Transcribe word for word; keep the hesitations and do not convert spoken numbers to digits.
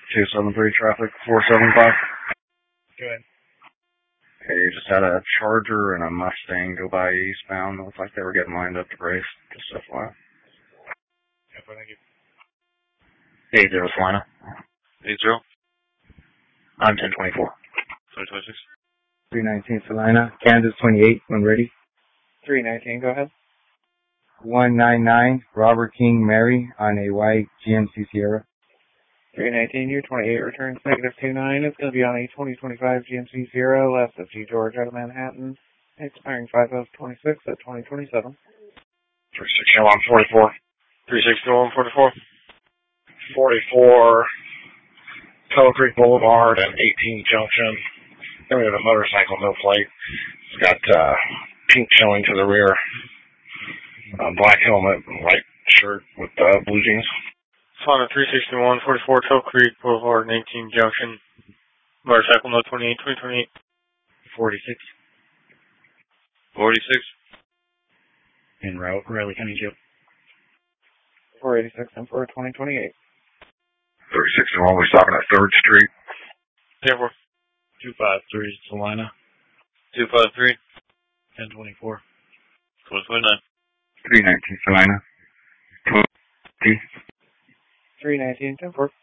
two seven three traffic, four seven five. Go ahead. Okay, you just had a Charger and a Mustang go by eastbound. It looked like they were getting lined up to race. Just F Y I. Yeah, thank you. eight zero Salina. eight zero? I'm ten twenty-four. twenty twenty-six. three nineteen Salina. Kansas twenty-eight, when ready. three nineteen, go ahead. one ninety-nine Robert King Mary on a white G M C Sierra. three nineteen, your twenty-eight returns negative two nine. It's going to be on a twenty twenty-five G M C Sierra, left of G George out of Manhattan, expiring five of twenty-six at twenty twenty-seven. three sixty-one forty-four. three sixty-one forty-four. forty-four Tullow Creek Boulevard and eighteen Junction. Then we have a motorcycle, no plate. It's got uh, pink showing to the rear. Uh, black helmet, white shirt with uh, blue jeans. Salina three sixty-one forty-four Tullow Creek Boulevard and eighteen Junction. Motorcycle no twenty-eight twenty twenty-eight. forty-six. forty-six. En route, Riley County Jail. four eighty-six and for twenty twenty-eight. three sixty-one, we're stopping at third Street. ten four. two five three Salina. two five three. ten twenty-four. twenty twenty-nine. three nineteen Salina. twenty. three nineteen, ten four.